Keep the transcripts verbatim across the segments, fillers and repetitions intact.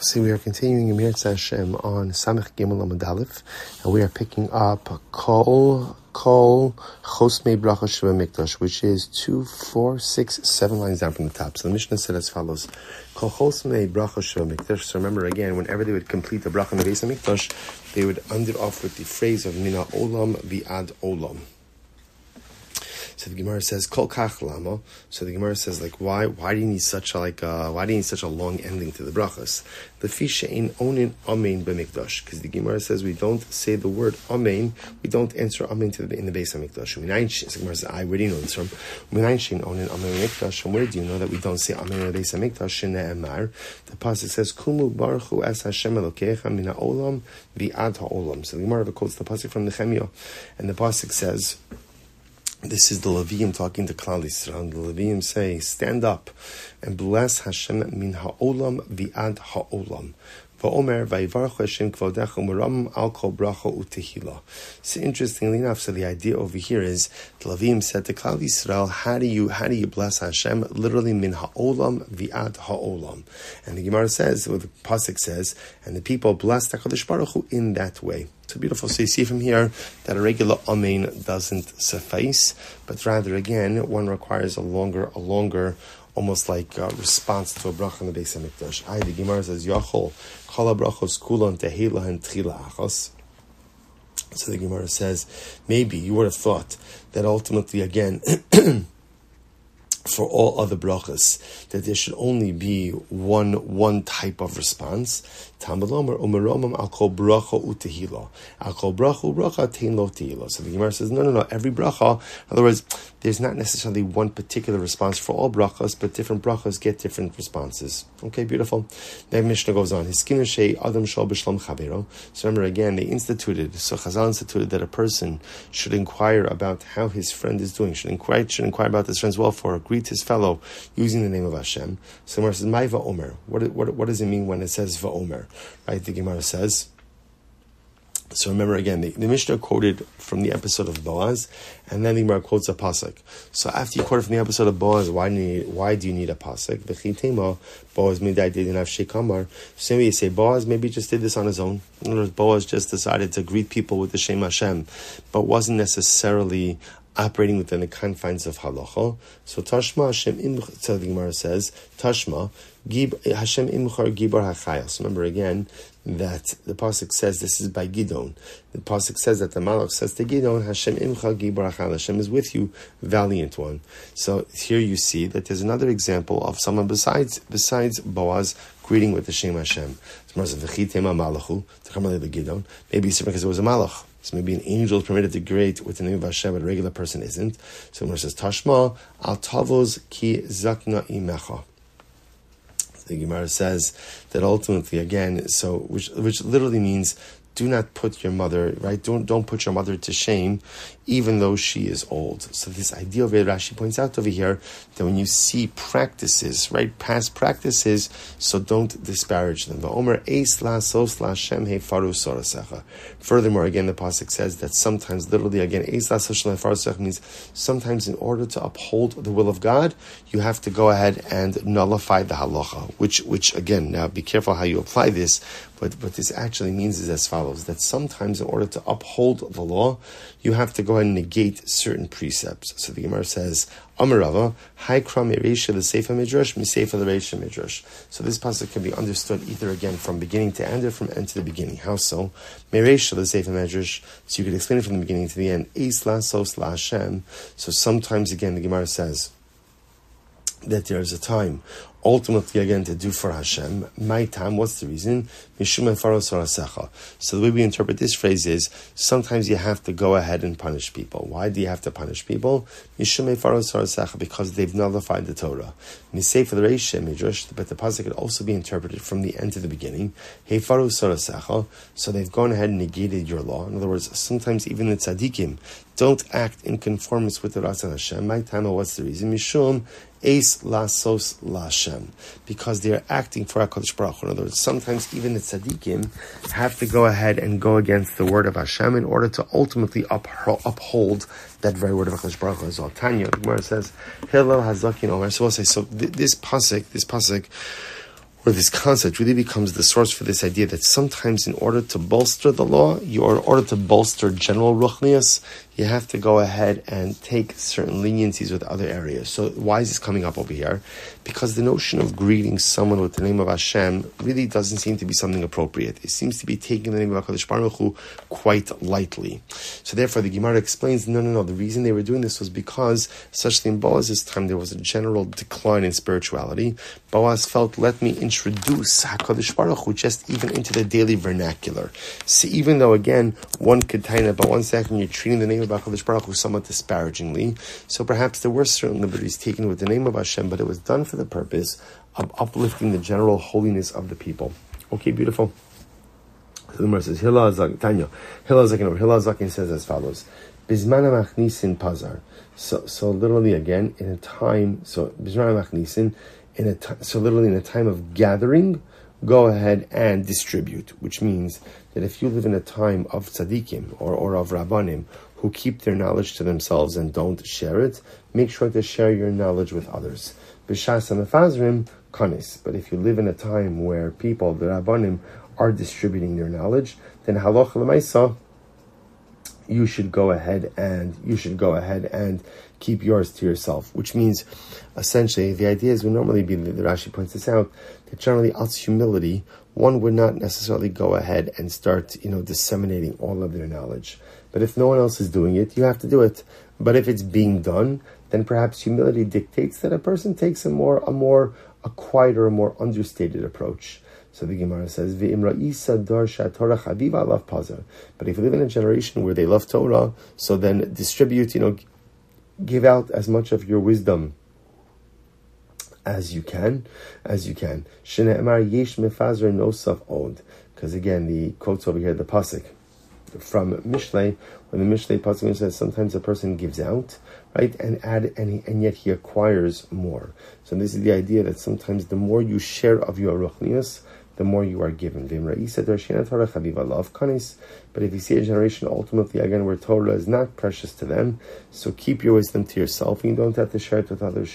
See, we are continuing in Mirza Hashem on Samech Gimel Amud Aleph, and we are picking up Kol Kol Chosmei Bracha Sheva Mikdash, which is two, four, six, seven lines down from the top. So the Mishnah said as follows: Kol Chosmei Bracha Sheva Mikdash. So remember again, whenever they would complete the bracha in the Beis Hamikdash, they would end it off with the phrase of Mina Olam Vi'ad Olam. So the Gemara says Kol Kach Lama. So the Gemara says, like, why? Why do you need such a like? Uh, why do you need such a long ending to the brachas? The fisha in onin amen b'mikdash, because the Gemara says we don't say the word amen. We don't answer amen to the, in the Beis Hamikdash. So the Gemara says, I already know this from Minayin shein onin amen b'mikdash. From where do you know that we don't say amen in the Beis Hamikdash? Shne'emar. The pasuk says Kumu baruchu es Hashem Elokecha mina olam vi'ad ha'olam. So the Gemara quotes the pasuk from Nehemiah, and the pasuk says, this is the Leviim talking to Klal Yisrael. The Leviim say, stand up and bless Hashem min ha'olam vi'ad ha'olam. Va'omer vayivarach Hashem kvodecha u'meram al kol bracha u'tehila. So interestingly enough, so the idea over here is the Leviim said to Klal Yisrael, how do you how do you bless Hashem? Literally min ha'olam vi'ad ha'olam. And the Gemara says, or the pasuk says, and the people blessed HaKadosh Baruch Hu in that way. So beautiful. So you see from here that a regular amen doesn't suffice, but rather again one requires a longer, a longer, almost like a response to a bracha in the Beis Hamikdash. I the Gemara says Yachol Kala brachos kulon tehila and tchila achos. So the Gemara says maybe you would have thought that ultimately again for all other brachas that there should only be one one type of response. Tamalomer umeromam al kol bracha utehila. Al kol bracha bracha tein lo tehila. So the Gemara says, no, no, no. Every bracha, in other words, there's not necessarily one particular response for all brachas, but different brachas get different responses. Okay, beautiful. Then Mishnah goes on. Hiskinu shei adam shal b'shlom chavero. So remember again, they instituted. So Chazal instituted that a person should inquire about how his friend is doing. Should inquire, should inquire about his friend's welfare. Greet his fellow using the name of Hashem. So the Gemara says, "Mai va'omer." What, what what does it mean when it says va'omer? Right? The Gemara says. So remember again, the, the Mishnah quoted from the episode of Boaz, and then the Gemara quotes a pasuk. So after you quote from the episode of Boaz, why do you need, why do you need a pasuk? V'chitema Boaz midai didn't have shekamar. So maybe you say Boaz maybe just did this on his own. In other words, Boaz just decided to greet people with the Shem Hashem, but wasn't necessarily operating within the confines of halacha. So Tashma Hashem im. So the Gemara says Tashma Gib Hashem imchar gibar hachayos. So remember again that the pasuk says this is by Gidon. The pasuk says that the Malach says to Gidon, Hashem imcha gibar hachayos. Hashem is with you, valiant one. So here you see that there's another example of someone besides besides Boaz greeting with the Shem Hashem. Maybe it's because it was a malach. So maybe an angel is permitted to greet with the name of Hashem, but a regular person isn't. So when it says Tashma al tavos ki zakna imecha. The Gemara says that ultimately, again, so which which literally means do not put your mother, right? Don't don't put your mother to shame, even though she is old. So this idea of it, Rashi points out over here that when you see practices, right, past practices, so don't disparage them. Furthermore, again, the pasuk says that sometimes, literally, again, means sometimes in order to uphold the will of God, you have to go ahead and nullify the halacha. Which, which again, now be careful how you apply this. But what this actually means is as follows: that sometimes in order to uphold the law, you have to go ahead and negate certain precepts. So the Gemara says, Amarava, Haikra Mereisha the Sefer Midrash, Misefa the Reisha Midrash. So this pasuk can be understood either again from beginning to end or from end to the beginning. How so? Mereisha the Sefer Midrash, so you could explain it from the beginning to the end. Eis la sos la Hashem. So sometimes again the Gemara says that there is a time, ultimately again to do for Hashem. My time, what's the reason? So the way we interpret this phrase is sometimes you have to go ahead and punish people. Why do you have to punish people? Because they've nullified the Torah. But the pasuk could also be interpreted from the end to the beginning. So they've gone ahead and negated your law. In other words, sometimes even the tzaddikim don't act in conformance with the Ratzon Hashem. My time, what's the reason? Mishum Eis lasos lashem, because they are acting for HaKadosh Baruch Hu. In other words, sometimes even the tzaddikim have to go ahead and go against the word of Hashem in order to ultimately upho- uphold that very word of HaKadosh Baruch Hu. As well, Tanya, the Gemara says, Hillel Hazakin Omer. So we'll say, so th- this pasuk, this pasuk, where this concept really becomes the source for this idea that sometimes in order to bolster the law, you, or in order to bolster general ruchnius, you have to go ahead and take certain leniencies with other areas. So why is this coming up over here? Because the notion of greeting someone with the name of Hashem really doesn't seem to be something appropriate. It seems to be taking the name of HaKadosh Baruch Hu quite lightly. So therefore the Gemara explains, no, no, no, the reason they were doing this was because, such in Boaz's time, there was a general decline in spirituality. Boaz felt, let me introduce HaKadosh Baruch Hu just even into the daily vernacular. So even though, again, one could tell you, but one second you're treating the name of HaKadosh Baruch Hu somewhat disparagingly, so perhaps there were certain liberties taken with the name of Hashem, but it was done for the purpose of uplifting the general holiness of the people. Okay, beautiful. So the Gemara says, Hillel Zakin, Hillel Zakin, Hillel Zakin says as follows: Bizmana machnisin pazar. So, so literally again, in a time, so Bizmana machnisin, in a t- so literally in a time of gathering, go ahead and distribute. Which means that if you live in a time of tzaddikim or, or of rabbanim who keep their knowledge to themselves and don't share it, make sure to share your knowledge with others. B'shas hamefazrim kanis. But if you live in a time where people, the rabbanim, are distributing their knowledge, then halacha l'maisa, you should go ahead and you should go ahead and keep yours to yourself. Which means, essentially, the idea is, would normally be, the Rashi points this out, that generally out of humility, one would not necessarily go ahead and start, you know, disseminating all of their knowledge. But if no one else is doing it, you have to do it. But if it's being done, then perhaps humility dictates that a person takes a more, a more, a quieter, a more understated approach. So the Gemara says, but if you live in a generation where they love Torah, so then distribute, you know, give out as much of your wisdom as you can, as you can. Because again, the quotes over here, the pasuk from Mishlei, when the Mishlei pasuk says sometimes a person gives out, right, and add and he, and yet he acquires more. So this is the idea that sometimes the more you share of your ruchnius, the more you are given. But if you see a generation ultimately again where Torah is not precious to them, so keep your wisdom to yourself and you don't have to share it with others.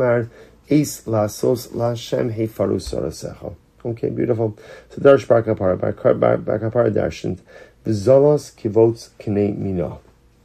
Okay, beautiful. So Darsh Bar Kapara, Bar Kapara Darshant, V'zolos kivots k'nei mina.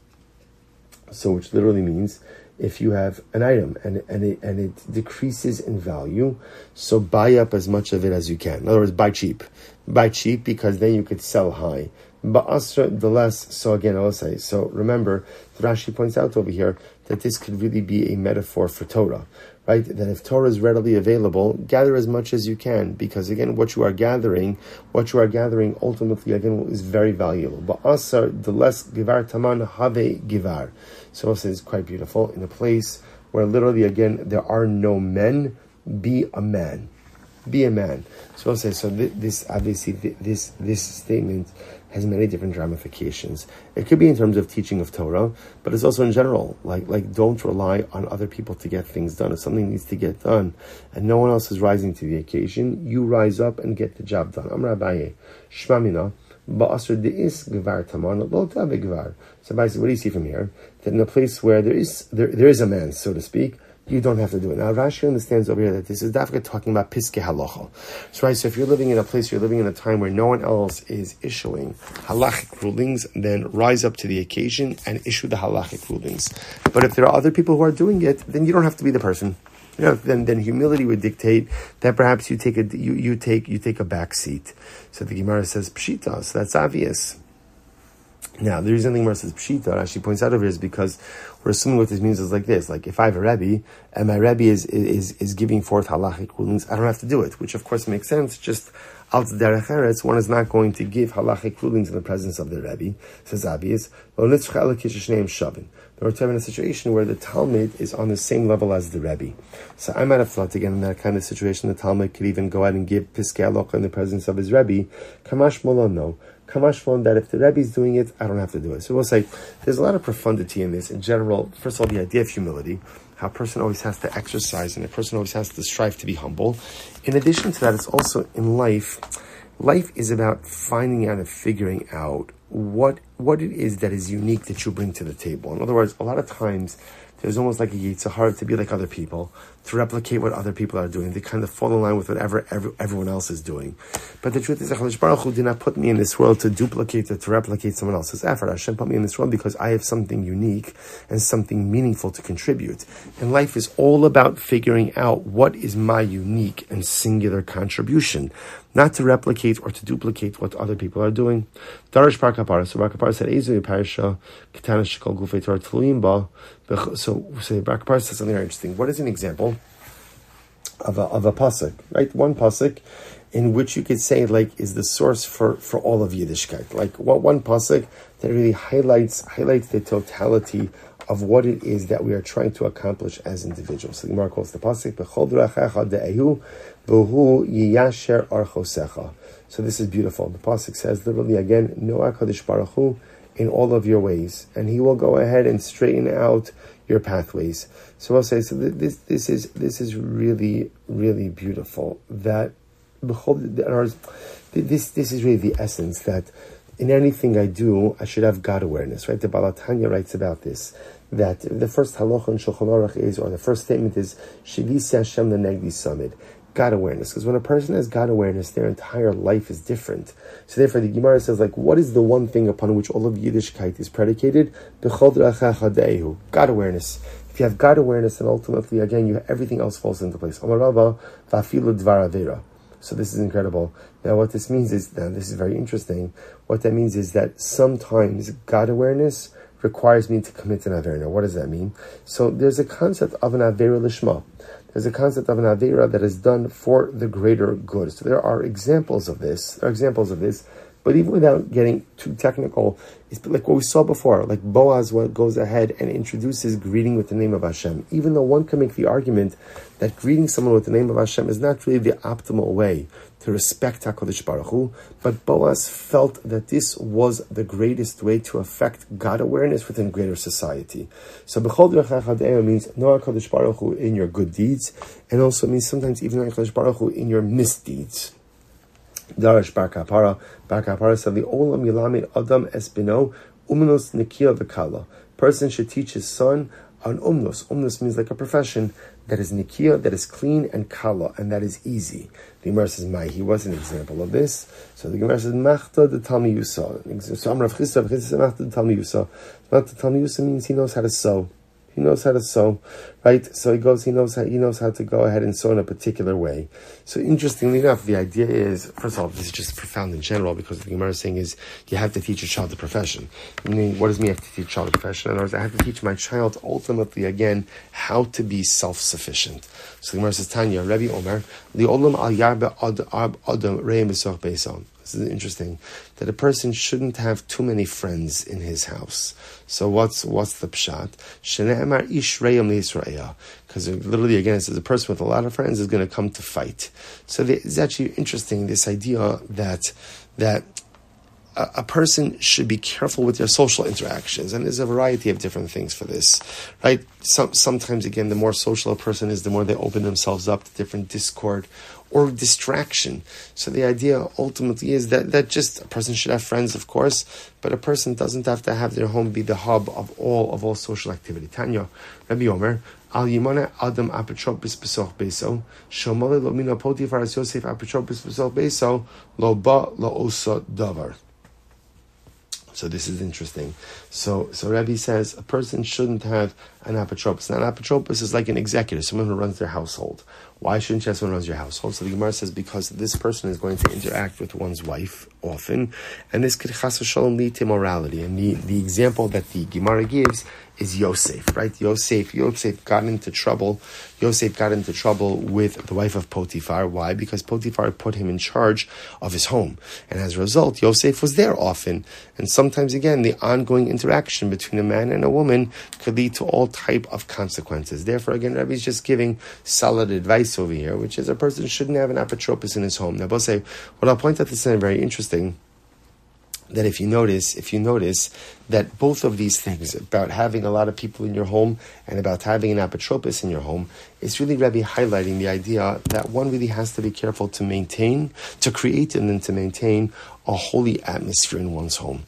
So which literally means, if you have an item and and it and it decreases in value, so buy up as much of it as you can. In other words, buy cheap. Buy cheap because then you could sell high. But asra the less, so again I will say, so remember, Rashi points out over here that this could really be a metaphor for Torah, right? That if Torah is readily available, gather as much as you can, because again, what you are gathering, what you are gathering ultimately again is very valuable. But asar the less givar taman have givar. So also it's quite beautiful, in a place where literally again there are no men, be a man. Be a man. So I'll say, so this obviously this this statement has many different ramifications. It could be in terms of teaching of Torah, but it's also in general, like like don't rely on other people to get things done. If something needs to get done and no one else is rising to the occasion, you rise up and get the job done. Amar Abaye, Shmamina, Ba'asr de'is gvar taman lo tabe gvar. So basically, what do you see from here? That in a place where there is there there is a man, so to speak, you don't have to do it. Now, Rashi understands over here that this is definitely talking about piskei halacha. So, right, so if you're living in a place, you're living in a time where no one else is issuing halachic rulings, then rise up to the occasion and issue the halachic rulings. But if there are other people who are doing it, then you don't have to be the person. You know, then then humility would dictate that perhaps you take a you, you take you take a back seat. So the Gemara says pshita, so that's obvious. Now, the reason the Gemara says pshita, Rashi points out over here, is because we're assuming what this means is like this: like if I have a Rebbe and my Rebbe is is is giving forth halachic rulings, I don't have to do it, which of course makes sense. Just al derech eretz, one is not going to give halachic rulings in the presence of the Rebbe. So it's obvious. But we're in a situation where the Talmud is on the same level as the Rebbe. So I might have thought, again, in that kind of situation, the Talmud could even go out and give piskei halacha in the presence of his Rebbe. Kamash Mola, no. Kamash Mola, that if the Rebbe is doing it, I don't have to do it. So we'll say, there's a lot of profundity in this. In general, first of all, the idea of humility, how a person always has to exercise and a person always has to strive to be humble. In addition to that, it's also in life, life is about finding out and figuring out what what it is that is unique that you bring to the table. In other words, a lot of times there's almost like a yitzhar to be like other people, to replicate what other people are doing. They kind of fall in line with whatever every, everyone else is doing. But the truth is, HaKadosh Baruch Hu did not put me in this world to duplicate or to replicate someone else's effort. Hashem put me in this world because I have something unique and something meaningful to contribute. And life is all about figuring out what is my unique and singular contribution, not to replicate or to duplicate what other people are doing. Darash Bar Kapara. So Bar Kapara said, Ezu Parsha, Ketana Shekol Gufei Torah Tluim Ba. So, so Bar Kapara says something very interesting. What is an example of a, of a pasuk, right? One pasuk in which you could say, like, is the source for, for all of Yiddishkeit. Like, one, one pasuk that really highlights highlights the totality of what it is that we are trying to accomplish as individuals. So the Gemara calls the pasuk B'chol drachecha de'ehu v'hu yiyasher archosecha. So this is beautiful. The pasuk says literally again, Know HaKadosh Baruch Hu in all of your ways, and He will go ahead and straighten out your pathways. So I'll say, so this this is this is really really beautiful. That this this is really the essence, that in anything I do, I should have God awareness, right? The Baal HaTanya writes about this, that the first halacha in Shulchan Aruch is, or the first statement is, Shivisi Hashem Lenegdi Samid, God awareness. Because when a person has God awareness, their entire life is different. So therefore the Gemara says, like, what is the one thing upon which all of Yiddishkeit is predicated? God awareness. If you have God awareness, then ultimately, again, you everything else falls into place. Amar Rava, va'afilu dvar avera. So this is incredible. Now what this means is, now this is very interesting, what that means is that sometimes God awareness requires me to commit an Avera. Now what does that mean? So there's a concept of an Avera Lishma. There's a concept of an Avera that is done for the greater good. So there are examples of this, there are examples of this, but even without getting too technical, it's like what we saw before, like Boaz what goes ahead and introduces greeting with the name of Hashem. Even though one can make the argument that greeting someone with the name of Hashem is not really the optimal way to respect HaKadosh Baruch Hu, but Boaz felt that this was the greatest way to affect God awareness within greater society. So B'chol Drachecha De'ehu means know HaKadosh Baruch Hu in your good deeds, and also means sometimes even know HaKadosh Baruch Hu in your misdeeds. Darash Bar Kapara. Bar Kapara said, the Olam Yilamid Adam Espino Umnos Nikia V'Kala. Person should teach his son an umnos. Umnos means like a profession that is nikia, that is clean, and kala, and that is easy. The Gemara says, "Mai." He was an example of this. So the Gemara says, "Machta de Talmi Yusa." So Amrav Chisda, Chisda says, "Machta de Talmi Yusa." Machta de Talmi Yusa means he knows how to sew. He knows how to sew, right? So he goes. He knows how. He knows how to go ahead and sew in a particular way. So interestingly enough, the idea is, first of all, this is just profound in general, because the Gemara is saying is you have to teach your child a profession. Meaning, what does mean I have to teach a child a profession? In other words, I have to teach my child ultimately again how to be self-sufficient. So the Gemara says, Tanya, Rabbi Omer, the olam al yarbe adam reim b'soch beison. This is interesting, that a person shouldn't have too many friends in his house. So what's what's the pshat? Shene'emar ish re'am li'Yisrael. Because literally, again, it says a person with a lot of friends is going to come to fight. So it's actually interesting, this idea that that a, a person should be careful with their social interactions. And there's a variety of different things for this, right? Some, sometimes, again, the more social a person is, the more they open themselves up to different discord or distraction. So the idea ultimately is that, that just a person should have friends, of course, but a person doesn't have to have their home be the hub of all of all social activity. Tanya, Rabbi Omer, Al Yimana Adam Apotropis Besoch Beso, Shomole Lo Mina Potifar As Yosef Apotropis Besoch Beso, Lo Ba Lo Osa Davar. So this is interesting. So so Rabbi says a person shouldn't have an apotropos. Now an apotropos is like an executive, someone who runs their household. Why shouldn't you have someone who runs your household? So the Gemara says because this person is going to interact with one's wife often, and this could chas v'shalom lead to immorality. And the, the example that the Gemara gives is Yosef, right? Yosef, Yosef got into trouble. Yosef got into trouble with the wife of Potiphar. Why? Because Potiphar put him in charge of his home. And as a result, Yosef was there often. And sometimes, again, the ongoing interaction between a man and a woman could lead to all type of consequences. Therefore, again, Rabbi is just giving solid advice over here, which is a person shouldn't have an apotropos in his home. Now, both say, what I'll point out this is very interesting, that if you notice, if you notice that both of these things, about having a lot of people in your home and about having an apotropos in your home, it's really Rabbi highlighting the idea that one really has to be careful to maintain, to create and then to maintain a holy atmosphere in one's home.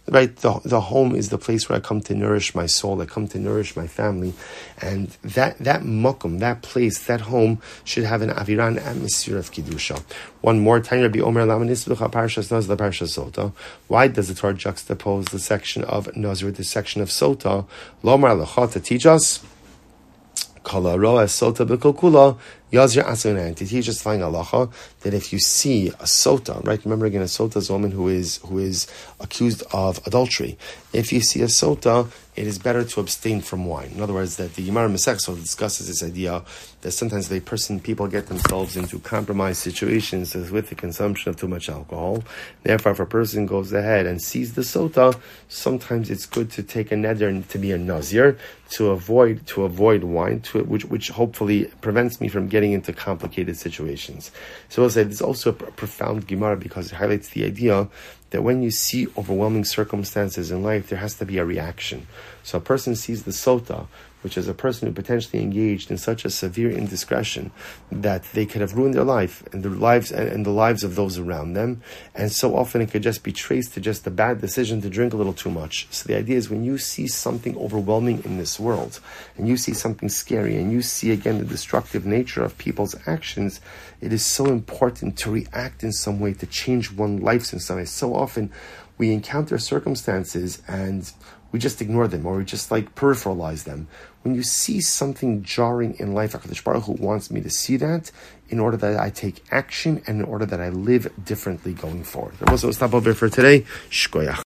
right? The, the home is the place where I come to nourish my soul, I come to nourish my family, and that that makom, that place, that home should have an aviran atmosphere of kedusha. One more time, Rabbi Omer Lamanislucha Parshas Nazir Parshas Sota. Why does the Torah juxtapose the section of Nazir with the section of Sota? Lomar Lecha, to teach us Kala Roa Sota B'Kol Kula Yazir Asunan, to teach us flying halacha that if you see a sota, right? Remember again, a sota is a woman who is who is accused of adultery. If you see a sota, it is better to abstain from wine. In other words, that the Gemara Masechta discusses this idea that sometimes the person, people get themselves into compromised situations with the consumption of too much alcohol. Therefore, if a person goes ahead and sees the sota, sometimes it's good to take a neder to be a nazir to avoid to avoid wine, to which which hopefully prevents me from getting into complicated situations. So we'll say there's also a profound Gemara because it highlights the idea that when you see overwhelming circumstances in life, there has to be a reaction. So a person sees the sota, which is a person who potentially engaged in such a severe indiscretion that they could have ruined their life and the lives and, and the lives of those around them. And so often it could just be traced to just a bad decision to drink a little too much. So the idea is when you see something overwhelming in this world, and you see something scary, and you see again the destructive nature of people's actions, it is so important to react in some way, to change one's life in some way. So often we encounter circumstances and we just ignore them, or we just like peripheralize them. When you see something jarring in life, HaKadosh Baruch Hu wants me to see that in order that I take action and in order that I live differently going forward. That was what we'll stop over for today. Shkoyach.